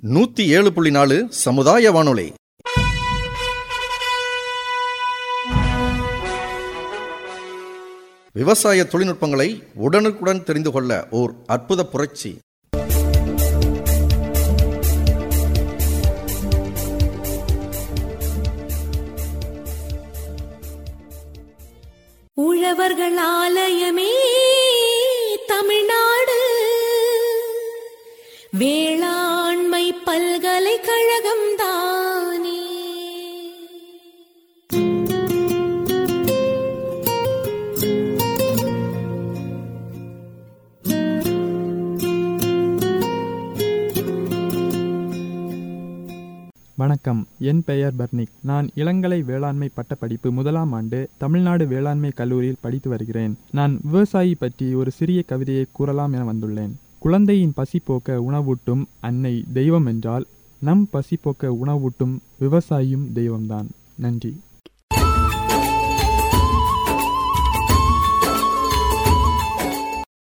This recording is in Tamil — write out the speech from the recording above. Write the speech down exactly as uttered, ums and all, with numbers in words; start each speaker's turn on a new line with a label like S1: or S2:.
S1: நூத்தி ஏழு புள்ளி நாலு சமுதாய வானொலி. விவசாய தொழில்நுட்பங்களை உடனுக்குடன் தெரிந்து கொள்ள ஓர் அற்புத புரட்சி.
S2: உழவர்கள் ஆலயமே தமிழ்நாடு, வேளாண்மை பல்கலைக்கழகம் தானே.
S3: வணக்கம், என் பெயர் பர்னிக். நான் இளங்கலை வேளாண்மை பட்டப்படிப்பு முதலாம் ஆண்டு தமிழ்நாடு வேளாண்மை கல்லூரியில் படித்து வருகிறேன். நான் விவசாயி பற்றி ஒரு சிறிய கவிதையை கூறலாம் என வந்துள்ளேன். குழந்தையின் பசி போக்க உணவூட்டும் அன்னை தெய்வம் என்றால், நம் பசி போக்க உணவூட்டும் விவசாயியும் தெய்வம்தான். நன்றி.